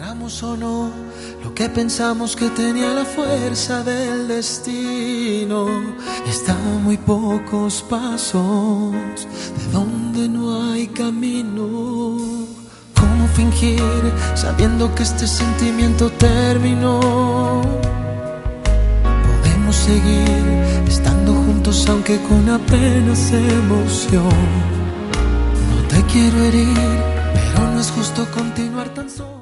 Éramos o no lo que pensamos que tenía la fuerza del destino. Están muy pocos pasos de donde no hay camino. ¿Cómo fingir sabiendo que este sentimiento terminó? Podemos seguir estando juntos aunque con apenas emoción. No te quiero herir, pero no es justo continuar tan solo.